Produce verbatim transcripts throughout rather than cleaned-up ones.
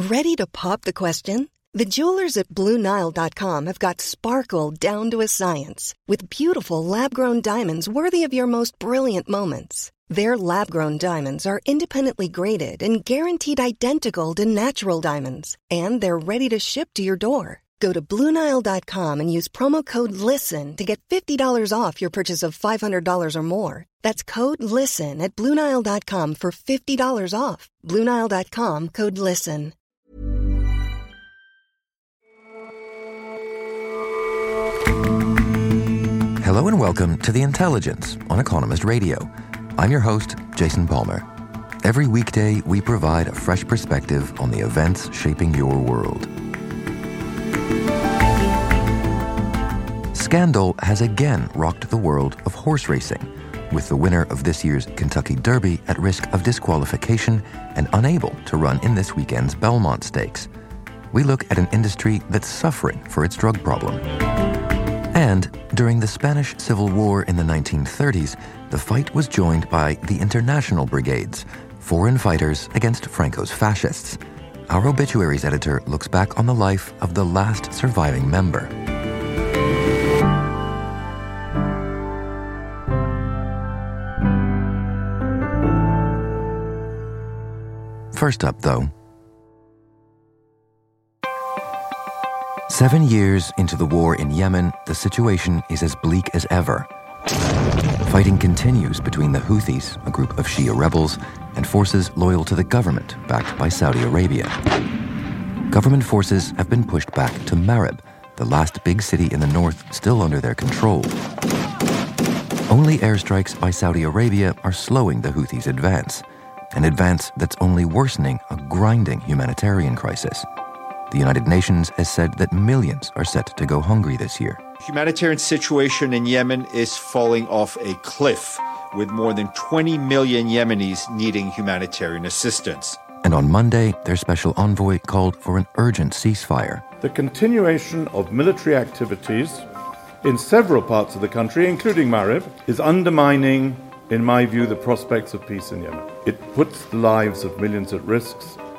Ready to pop the question? The jewelers at Blue Nile dot com have got sparkle down to a science with beautiful lab-grown diamonds worthy of your most brilliant moments. Their lab-grown diamonds are independently graded and guaranteed identical to natural diamonds, and they're ready to ship to your door. Go to Blue Nile dot com and use promo code LISTEN to get fifty dollars off your purchase of five hundred dollars or more. That's code LISTEN at Blue Nile dot com for fifty dollars off. Blue Nile dot com, code LISTEN. Hello and welcome to The Intelligence on Economist Radio. I'm your host, Jason Palmer. Every weekday, we provide a fresh perspective on the events shaping your world. Scandal has again rocked the world of horse racing, with the winner of this year's Kentucky Derby at risk of disqualification and unable to run in this weekend's Belmont Stakes. We look at an industry that's suffering for its drug problem. And during the Spanish Civil War in the nineteen thirties, the fight was joined by the International Brigades, foreign fighters against Franco's fascists. Our obituaries editor looks back on the life of the last surviving member. First up, though. Seven years into the war in Yemen, the situation is as bleak as ever. Fighting continues between the Houthis, a group of Shia rebels, and forces loyal to the government, backed by Saudi Arabia. Government forces have been pushed back to Marib, the last big city in the north still under their control. Only airstrikes by Saudi Arabia are slowing the Houthis' advance, an advance that's only worsening a grinding humanitarian crisis. The United Nations has said that millions are set to go hungry this year. Humanitarian situation in Yemen is falling off a cliff, with more than twenty million Yemenis needing humanitarian assistance. And on Monday, their special envoy called for an urgent ceasefire. The continuation of military activities in several parts of the country, including Marib, is undermining, in my view, the prospects of peace in Yemen. It puts the lives of millions at risk,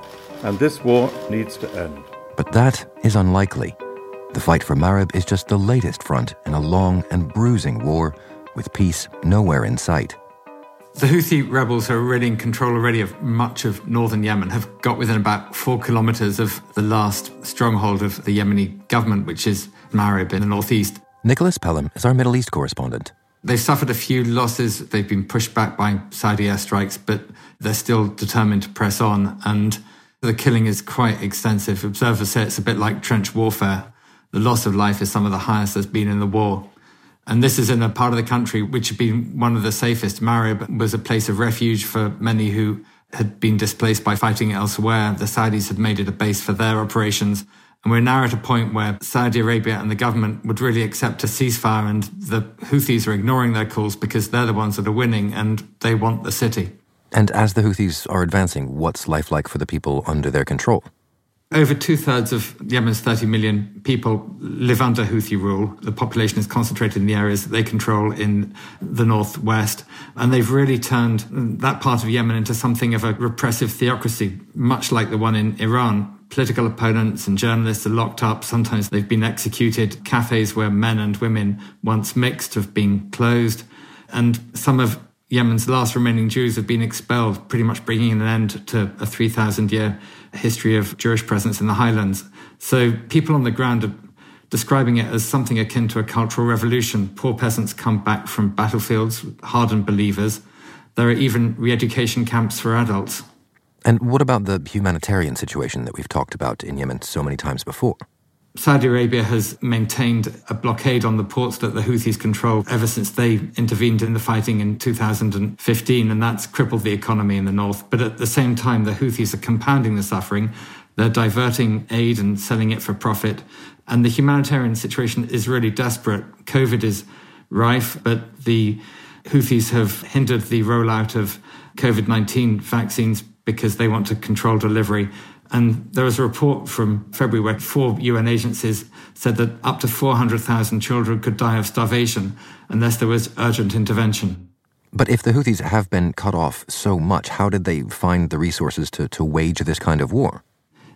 and this war needs to end. But that is unlikely. The fight for Marib is just the latest front in a long and bruising war, with peace nowhere in sight. The Houthi rebels, who are already in control already of much of northern Yemen, have got within about four kilometres of the last stronghold of the Yemeni government, which is Marib in the northeast. Nicholas Pelham is our Middle East correspondent. They've suffered a few losses. They've been pushed back by Saudi airstrikes, but they're still determined to press on. And the killing is quite extensive. Observers say it's a bit like trench warfare. The loss of life is some of the highest there's been in the war. And this is in a part of the country which had been one of the safest. Marib was a place of refuge for many who had been displaced by fighting elsewhere. The Saudis had made it a base for their operations. And we're now at a point where Saudi Arabia and the government would really accept a ceasefire, and the Houthis are ignoring their calls because they're the ones that are winning and they want the city. And as the Houthis are advancing, what's life like for the people under their control? Over two-thirds of Yemen's thirty million people live under Houthi rule. The population is concentrated in the areas that they control in the northwest. And they've really turned that part of Yemen into something of a repressive theocracy, much like the one in Iran. Political opponents and journalists are locked up. Sometimes they've been executed. Cafes where men and women once mixed have been closed. And some of Yemen's last remaining Jews have been expelled, pretty much bringing an end to a three thousand year history of Jewish presence in the highlands. So people on the ground are describing it as something akin to a cultural revolution. Poor peasants come back from battlefields, hardened believers. There are even re-education camps for adults. And what about the humanitarian situation that we've talked about in Yemen so many times before? Saudi Arabia has maintained a blockade on the ports that the Houthis control ever since they intervened in the fighting in two thousand fifteen, and that's crippled the economy in the north. But at the same time, the Houthis are compounding the suffering. They're diverting aid and selling it for profit. And the humanitarian situation is really desperate. COVID is rife, but the Houthis have hindered the rollout of COVID nineteen vaccines because they want to control delivery. And there was a report from February where four U N agencies said that up to four hundred thousand children could die of starvation unless there was urgent intervention. But if the Houthis have been cut off so much, how did they find the resources to, to wage this kind of war?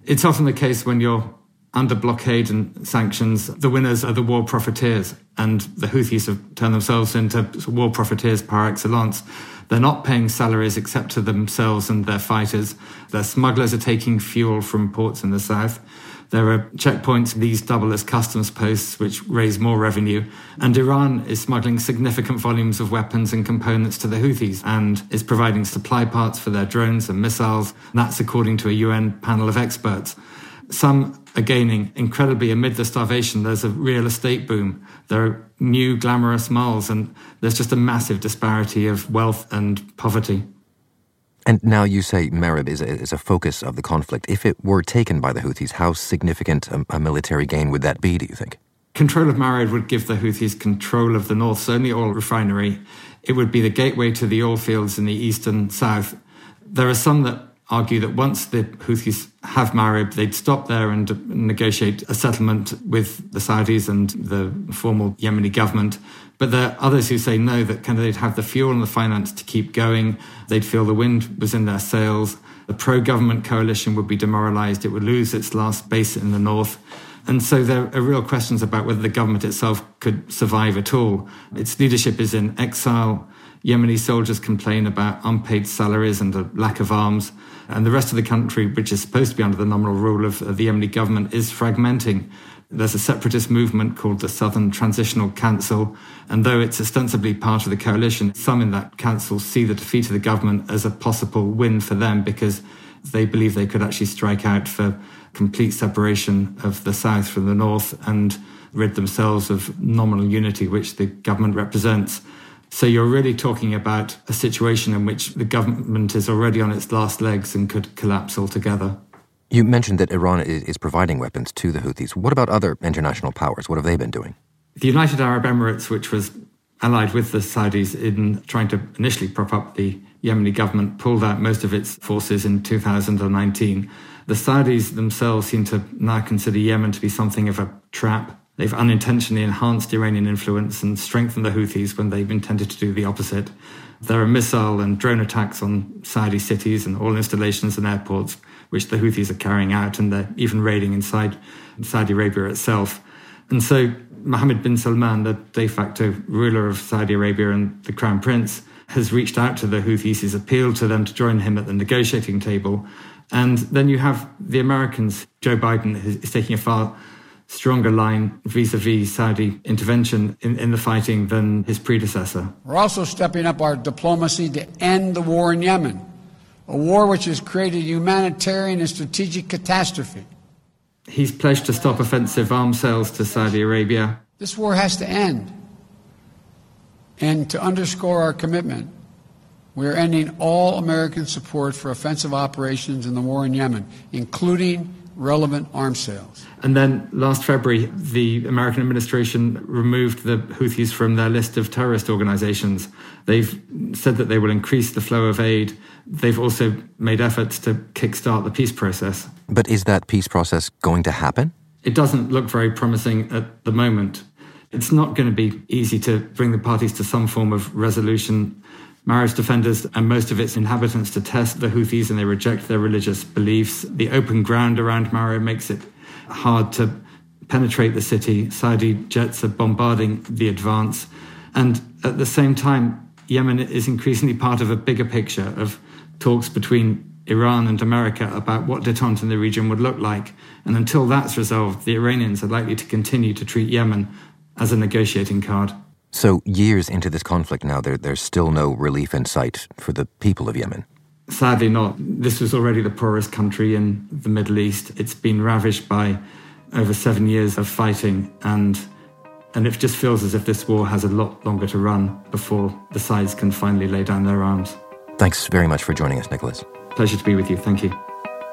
It's often the case when you're under blockade and sanctions, the winners are the war profiteers, and the Houthis have turned themselves into war profiteers par excellence. They're not paying salaries except to themselves and their fighters. Their smugglers are taking fuel from ports in the south. There are checkpoints, these double as customs posts, which raise more revenue. And Iran is smuggling significant volumes of weapons and components to the Houthis and is providing supply parts for their drones and missiles. That's according to a U N panel of experts. Some are gaining incredibly amid the starvation. There's a real estate boom. There are new glamorous malls, and there's just a massive disparity of wealth and poverty. And now you say Marib is a, is a focus of the conflict. If it were taken by the Houthis, how significant a, a military gain would that be, do you think? Control of Marib would give the Houthis control of the North's only oil refinery. It would be the gateway to the oil fields in the east and south. There are some that argue that once the Houthis have Marib, they'd stop there and negotiate a settlement with the Saudis and the formal Yemeni government. But there are others who say no, that kind of they'd have the fuel and the finance to keep going. They'd feel the wind was in their sails. The pro-government coalition would be demoralised. It would lose its last base in the north. And so there are real questions about whether the government itself could survive at all. Its leadership is in exile. Yemeni soldiers complain about unpaid salaries and a lack of arms. And the rest of the country, which is supposed to be under the nominal rule of, of the Yemeni government, is fragmenting. There's a separatist movement called the Southern Transitional Council. And though it's ostensibly part of the coalition, some in that council see the defeat of the government as a possible win for them because they believe they could actually strike out for complete separation of the south from the north and rid themselves of nominal unity, which the government represents. So you're really talking about a situation in which the government is already on its last legs and could collapse altogether. You mentioned that Iran is providing weapons to the Houthis. What about other international powers? What have they been doing? The United Arab Emirates, which was allied with the Saudis in trying to initially prop up the Yemeni government, pulled out most of its forces in two thousand nineteen. The Saudis themselves seem to now consider Yemen to be something of a trap. They've unintentionally enhanced Iranian influence and strengthened the Houthis when they've intended to do the opposite. There are missile and drone attacks on Saudi cities and oil installations and airports, which the Houthis are carrying out, and they're even raiding inside Saudi Arabia itself. And so Mohammed bin Salman, the de facto ruler of Saudi Arabia and the Crown Prince, has reached out to the Houthis, has appealed to them to join him at the negotiating table. And then you have the Americans. Joe Biden is taking a far stronger line vis-a-vis Saudi intervention in, in the fighting than his predecessor. We're also stepping up our diplomacy to end the war in Yemen, a war which has created a humanitarian and strategic catastrophe. He's pledged to stop offensive arms sales to Saudi Arabia. This war has to end. And to underscore our commitment, we are ending all American support for offensive operations in the war in Yemen, including relevant arms sales. And then last February, the American administration removed the Houthis from their list of terrorist organizations. They've said that they will increase the flow of aid. They've also made efforts to kickstart the peace process. But is that peace process going to happen? It doesn't look very promising at the moment. It's not going to be easy to bring the parties to some form of resolution. Marib's defenders and most of its inhabitants detest the Houthis and they reject their religious beliefs. The open ground around Marib makes it hard to penetrate the city. Saudi jets are bombarding the advance. And at the same time, Yemen is increasingly part of a bigger picture of talks between Iran and America about what détente in the region would look like. And until that's resolved, the Iranians are likely to continue to treat Yemen as a negotiating card. So years into this conflict now, there, there's still no relief in sight for the people of Yemen? Sadly not. This was already the poorest country in the Middle East. It's been ravaged by over seven years of fighting, and and it just feels as if this war has a lot longer to run before the sides can finally lay down their arms. Thanks very much for joining us, Nicholas. Pleasure to be with you. Thank you.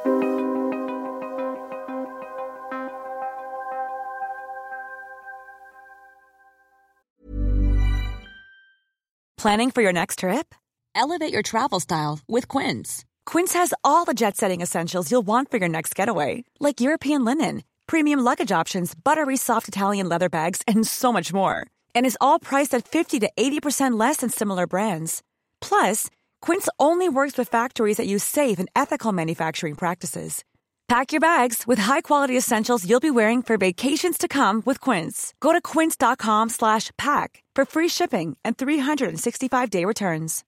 Planning for your next trip? Elevate your travel style with Quince. Quince has all the jet-setting essentials you'll want for your next getaway, like European linen, premium luggage options, buttery soft Italian leather bags, and so much more. And is all priced at fifty to eighty percent less than similar brands. Plus, Quince only works with factories that use safe and ethical manufacturing practices. Pack your bags with high-quality essentials you'll be wearing for vacations to come with Quince. Go to quince.com slash pack for free shipping and three sixty-five day returns.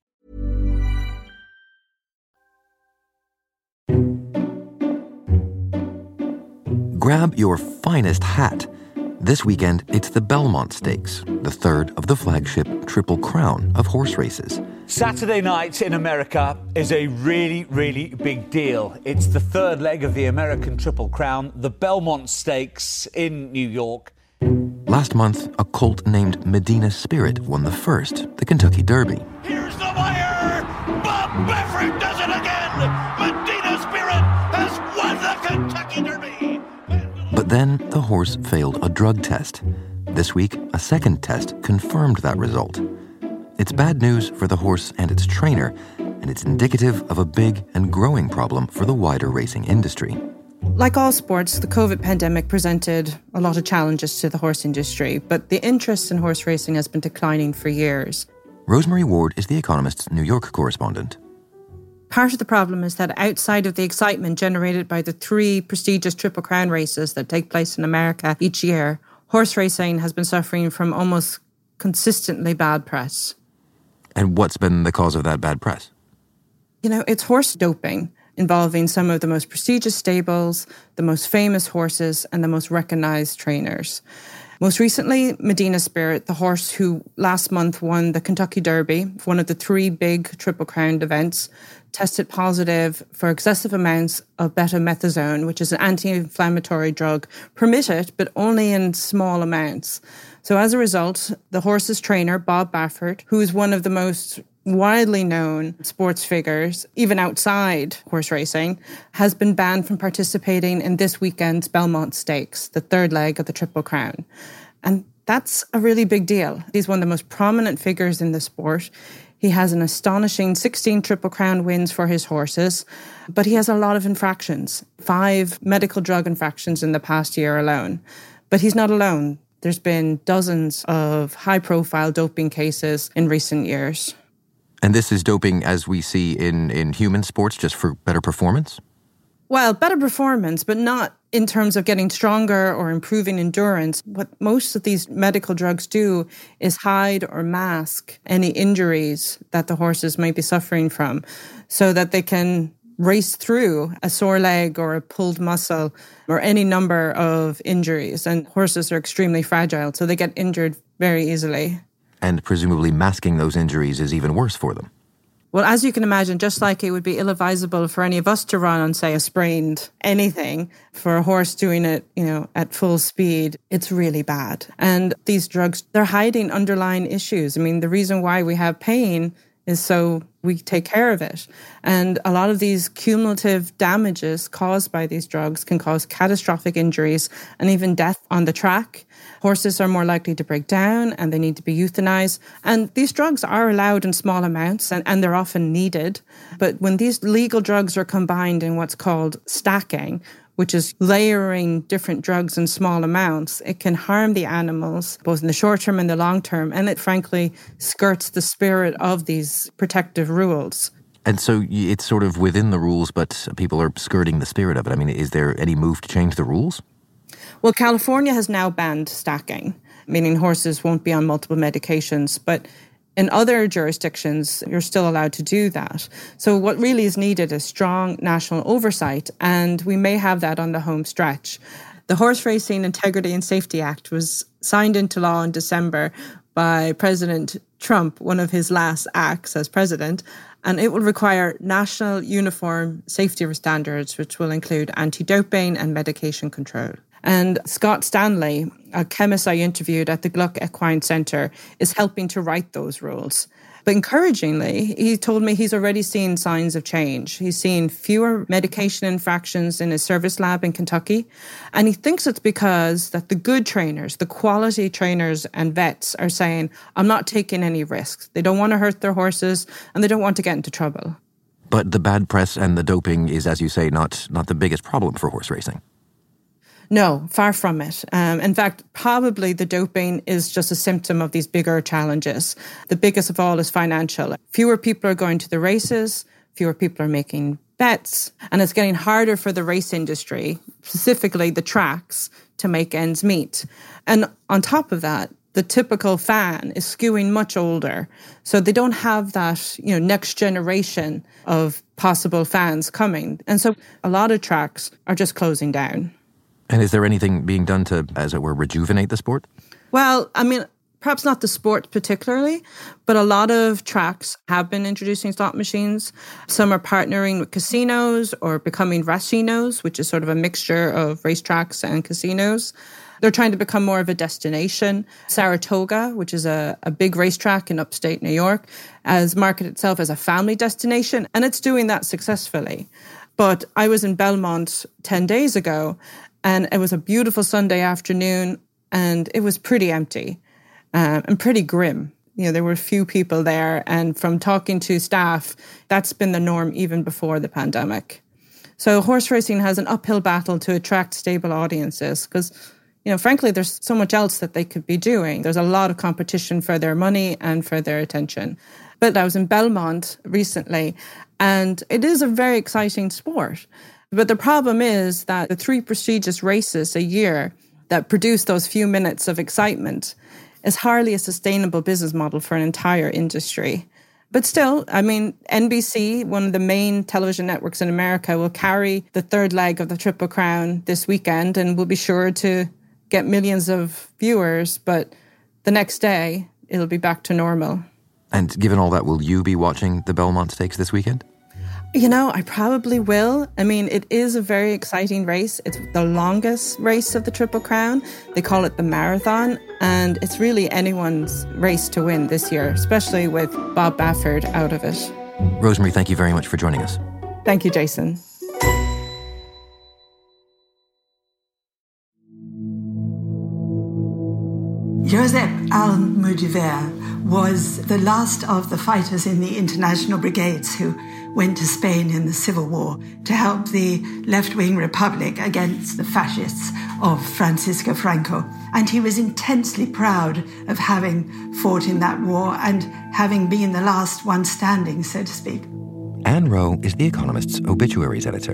Grab your finest hat. This weekend, it's the Belmont Stakes, the third of the flagship Triple Crown of horse races. Saturday night in America is a really, really big deal. It's the third leg of the American Triple Crown, the Belmont Stakes in New York. Last month, a colt named Medina Spirit won the first, the Kentucky Derby. Here's the wire! Bob Baffert does it again! Medina Spirit has won the Kentucky Derby! But then the horse failed a drug test. This week, a second test confirmed that result. It's bad news for the horse and its trainer, and it's indicative of a big and growing problem for the wider racing industry. Like all sports, the COVID pandemic presented a lot of challenges to the horse industry, but the interest in horse racing has been declining for years. Rosemary Ward is The Economist's New York correspondent. Part of the problem is that outside of the excitement generated by the three prestigious Triple Crown races that take place in America each year, horse racing has been suffering from almost consistently bad press. And what's been the cause of that bad press? You know, it's horse doping, involving some of the most prestigious stables, the most famous horses, and the most recognized trainers. Most recently, Medina Spirit, the horse who last month won the Kentucky Derby, one of the three big Triple Crown events, tested positive for excessive amounts of betamethasone, which is an anti-inflammatory drug, permitted, but only in small amounts. So as a result, the horse's trainer, Bob Baffert, who is one of the most widely known sports figures, even outside horse racing, has been banned from participating in this weekend's Belmont Stakes, the third leg of the Triple Crown. And that's a really big deal. He's one of the most prominent figures in the sport. He has an astonishing sixteen Triple Crown wins for his horses, but he has a lot of infractions, five medical drug infractions in the past year alone. But he's not alone. There's been dozens of high-profile doping cases in recent years. And this is doping as we see in, in human sports, just for better performance? Well, better performance, but not in terms of getting stronger or improving endurance. What most of these medical drugs do is hide or mask any injuries that the horses might be suffering from so that they can race through a sore leg or a pulled muscle or any number of injuries. And horses are extremely fragile, so they get injured very easily. And presumably masking those injuries is even worse for them. Well, as you can imagine, just like it would be ill-advisable for any of us to run on, say, a sprained anything, for a horse doing it, you know, at full speed, it's really bad. And these drugs, they're hiding underlying issues. I mean, the reason why we have pain is so we take care of it. And a lot of these cumulative damages caused by these drugs can cause catastrophic injuries and even death on the track. Horses are more likely to break down and they need to be euthanized. And these drugs are allowed in small amounts and, and they're often needed. But when these legal drugs are combined in what's called stacking, which is layering different drugs in small amounts, it can harm the animals, both in the short term and the long term. And it frankly skirts the spirit of these protective rules. And so it's sort of within the rules, but people are skirting the spirit of it. I mean, is there any move to change the rules? Well, California has now banned stacking, meaning horses won't be on multiple medications. But in other jurisdictions, you're still allowed to do that. So what really is needed is strong national oversight, and we may have that on the home stretch. The Horse Racing Integrity and Safety Act was signed into law in December by President Trump, one of his last acts as president, and it will require national uniform safety standards, which will include anti-doping and medication control. And Scott Stanley, a chemist I interviewed at the Gluck Equine Centre, is helping to write those rules. But encouragingly, he told me he's already seen signs of change. He's seen fewer medication infractions in his service lab in Kentucky. And he thinks it's because that the good trainers, the quality trainers and vets are saying, I'm not taking any risks. They don't want to hurt their horses and they don't want to get into trouble. But the bad press and the doping is, as you say, not, not the biggest problem for horse racing. No, far from it. Um, in fact, probably the doping is just a symptom of these bigger challenges. The biggest of all is financial. Fewer people are going to the races, fewer people are making bets, and it's getting harder for the race industry, specifically the tracks, to make ends meet. And on top of that, the typical fan is skewing much older. So they don't have that, you know, next generation of possible fans coming. And so a lot of tracks are just closing down. And is there anything being done to, as it were, rejuvenate the sport? Well, I mean, perhaps not the sport particularly, but a lot of tracks have been introducing slot machines. Some are partnering with casinos or becoming racinos, which is sort of a mixture of racetracks and casinos. They're trying to become more of a destination. Saratoga, which is a, a big racetrack in upstate New York, has marketed itself as a family destination, and it's doing that successfully. But I was in Belmont ten days ago, and it was a beautiful Sunday afternoon, and it was pretty empty. Um, and pretty grim. You know, there were a few people there, and from talking to staff, that's been the norm even before the pandemic. So horse racing has an uphill battle to attract stable audiences because, you know, frankly, there's so much else that they could be doing. There's a lot of competition for their money and for their attention. But I was in Belmont recently, and it is a very exciting sport. But the problem is that the three prestigious races a year that produce those few minutes of excitement is hardly a sustainable business model for an entire industry. But still, I mean, N B C, one of the main television networks in America, will carry the third leg of the Triple Crown this weekend and will be sure to get millions of viewers. But the next day, it'll be back to normal. And given all that, will you be watching the Belmont Stakes this weekend? You know, I probably will. I mean, it is a very exciting race. It's the longest race of the Triple Crown. They call it the marathon. And it's really anyone's race to win this year, especially with Bob Baffert out of it. Rosemary, thank you very much for joining us. Thank you, Jason. Josep Almodovar was the last of the fighters in the international brigades who went to Spain in the Civil War to help the left-wing republic against the fascists of Francisco Franco. And he was intensely proud of having fought in that war and having been the last one standing, so to speak. Anne Rowe is The Economist's obituaries editor.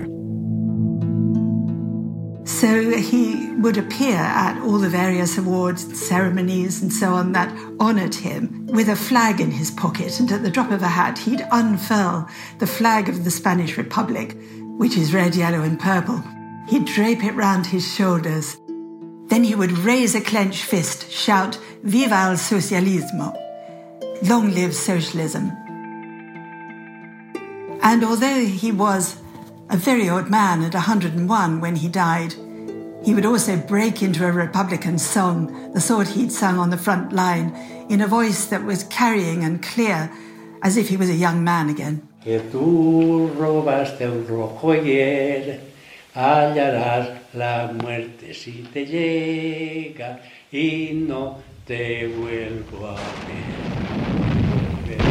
So he would appear at all the various awards, ceremonies and so on that honoured him with a flag in his pocket, and at the drop of a hat he'd unfurl the flag of the Spanish Republic, which is red, yellow and purple. He'd drape it round his shoulders. Then he would raise a clenched fist, shout, "Viva el socialismo!" Long live socialism. And although he was a very old man at one hundred and one when he died, he would also break into a Republican song, the sort he'd sung on the front line, in a voice that was carrying and clear, as if he was a young man again. Que tú robaste un rojo ayer, hallarás la muerte si te llega y no te vuelvo a ver.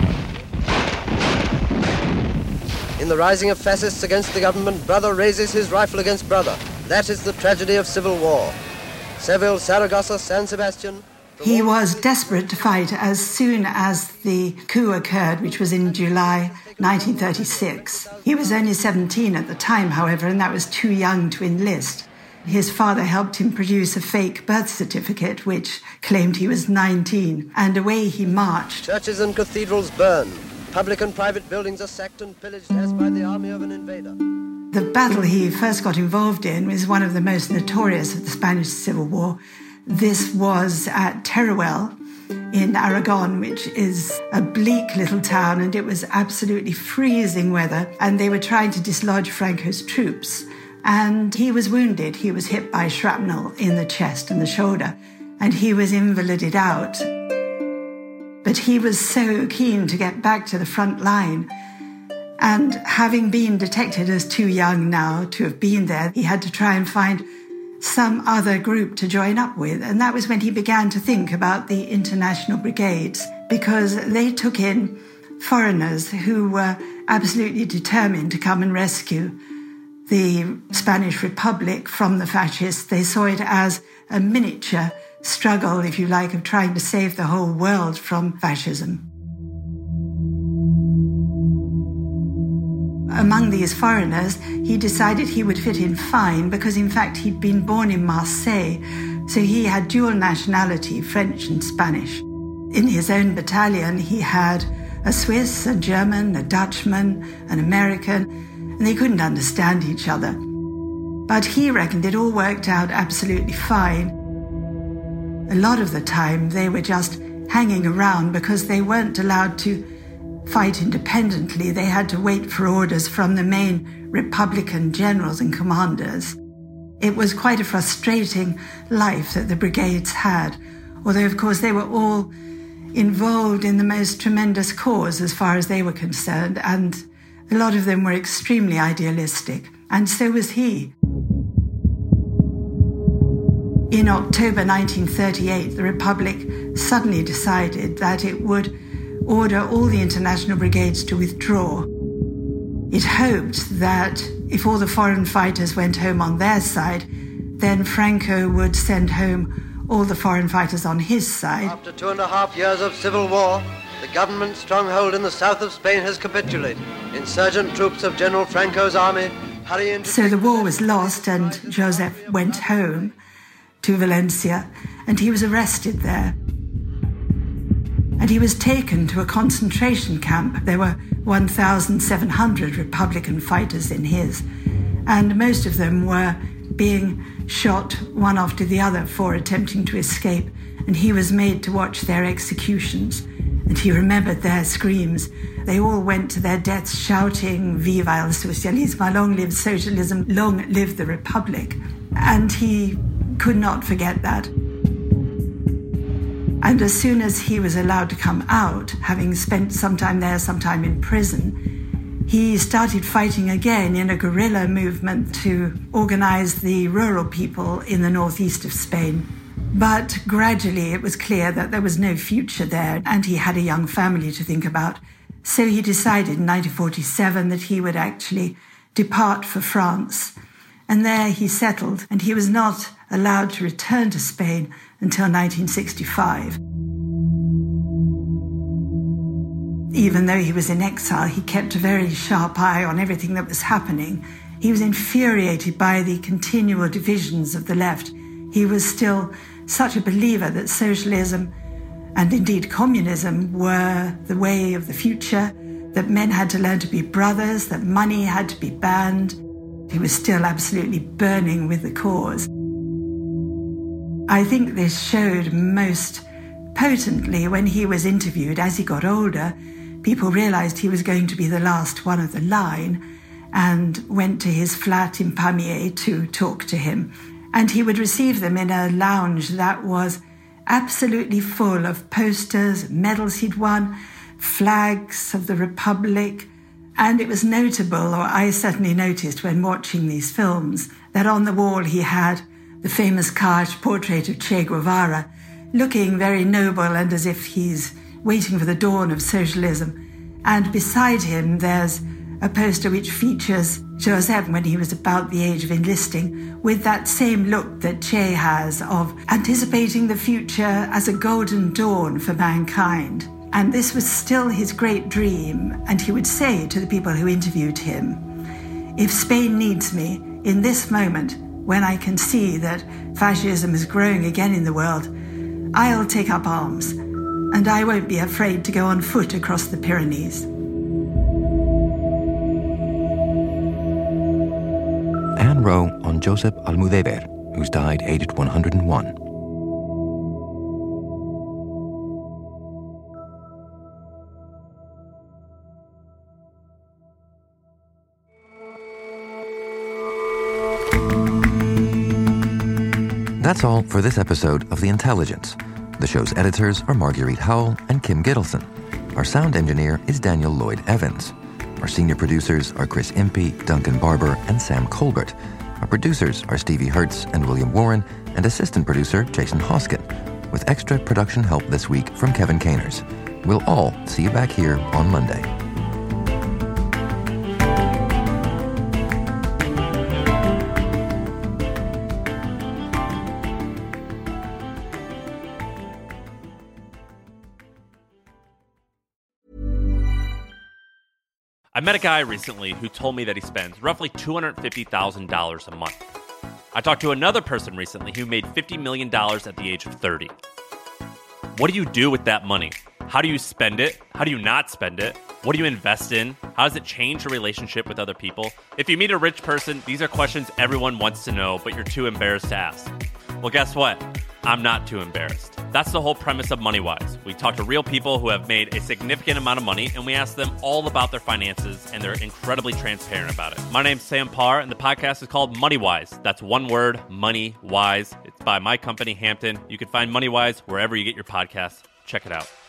In the rising of fascists against the government, brother raises his rifle against brother. That is the tragedy of civil war. Seville, Saragossa, San Sebastian. He was desperate to fight as soon as the coup occurred, which was in July nineteen thirty-six. He was only seventeen at the time, however, and that was too young to enlist. His father helped him produce a fake birth certificate, which claimed he was nineteen, and away he marched. Churches and cathedrals burn. Public and private buildings are sacked and pillaged as by the army of an invader. The battle he first got involved in was one of the most notorious of the Spanish Civil War. This was at Teruel in Aragon, which is a bleak little town, and it was absolutely freezing weather, and they were trying to dislodge Franco's troops. And he was wounded. He was hit by shrapnel in the chest and the shoulder, and he was invalided out. But he was so keen to get back to the front line. And having been detected as too young now to have been there, he had to try and find some other group to join up with. And that was when he began to think about the international brigades, because they took in foreigners who were absolutely determined to come and rescue the Spanish Republic from the fascists. They saw it as a miniature struggle, if you like, of trying to save the whole world from fascism. among these foreigners, he decided he would fit in fine because, in fact, he'd been born in Marseille, so he had dual nationality, French and Spanish. In his own battalion, he had a Swiss, a German, a Dutchman, an American, and they couldn't understand each other. But he reckoned it all worked out absolutely fine. A lot of the time, they were just hanging around because they weren't allowed to fight independently. They had to wait for orders from the main Republican generals and commanders. It was quite a frustrating life that the brigades had, although, of course, they were all involved in the most tremendous cause as far as they were concerned, and a lot of them were extremely idealistic, and so was he. In October nineteen thirty-eight, the Republic suddenly decided that it would order all the international brigades to withdraw. It hoped that if all the foreign fighters went home on their side, then Franco would send home all the foreign fighters on his side. After two and a half years of civil war, the government stronghold in the south of Spain has capitulated. Insurgent troops of General Franco's army hurry into... So the war was lost, and Josep went home to Valencia, and he was arrested there. And he was taken to a concentration camp. There were one thousand seven hundred Republican fighters in his, and most of them were being shot one after the other for attempting to escape, and he was made to watch their executions, and he remembered their screams. They all went to their deaths shouting, "Viva el socialismo, long live socialism, long live the Republic." And he could not forget that. And as soon as he was allowed to come out, having spent some time there, some time in prison, he started fighting again in a guerrilla movement to organize the rural people in the northeast of Spain. But gradually it was clear that there was no future there, and he had a young family to think about. So he decided in nineteen forty-seven that he would actually depart for France. And there he settled, and he was not allowed to return to Spain until nineteen sixty-five. Even though he was in exile, he kept a very sharp eye on everything that was happening. He was infuriated by the continual divisions of the left. He was still such a believer that socialism and indeed communism were the way of the future, that men had to learn to be brothers, that money had to be banned. He was still absolutely burning with the cause. I think this showed most potently when he was interviewed. As he got older, people realized he was going to be the last one of the line and went to his flat in Pamiers to talk to him. And he would receive them in a lounge that was absolutely full of posters, medals he'd won, flags of the Republic. And it was notable, or I certainly noticed when watching these films, that on the wall he had the famous carved portrait of Che Guevara, looking very noble and as if he's waiting for the dawn of socialism. And beside him there's a poster which features Josep when he was about the age of enlisting, with that same look that Che has of anticipating the future as a golden dawn for mankind. And this was still his great dream, and he would say to the people who interviewed him, "If Spain needs me in this moment, when I can see that fascism is growing again in the world, I'll take up arms, and I won't be afraid to go on foot across the Pyrenees." Anne Rowe on Josep Almudévar, who's died aged one hundred and one. That's all for this episode of The Intelligence. The show's editors are Marguerite Howell and Kim Gittleson. Our sound engineer is Daniel Lloyd Evans. Our senior producers are Chris Impey, Duncan Barber, and Sam Colbert. Our producers are Stevie Hertz and William Warren, and assistant producer Jason Hoskin, with extra production help this week from Kevin Caners. We'll all see you back here on Monday. I met a guy recently who told me that he spends roughly two hundred fifty thousand dollars a month. I talked to another person recently who made fifty million dollars at the age of thirty. What do you do with that money? How do you spend it? How do you not spend it? What do you invest in? How does it change your relationship with other people? If you meet a rich person, these are questions everyone wants to know, but you're too embarrassed to ask. Well, guess what? I'm not too embarrassed. That's the whole premise of MoneyWise. We talk to real people who have made a significant amount of money, and we ask them all about their finances, and they're incredibly transparent about it. My name's Sam Parr, and the podcast is called MoneyWise. That's one word, MoneyWise. It's by my company, Hampton. You can find MoneyWise wherever you get your podcasts. Check it out.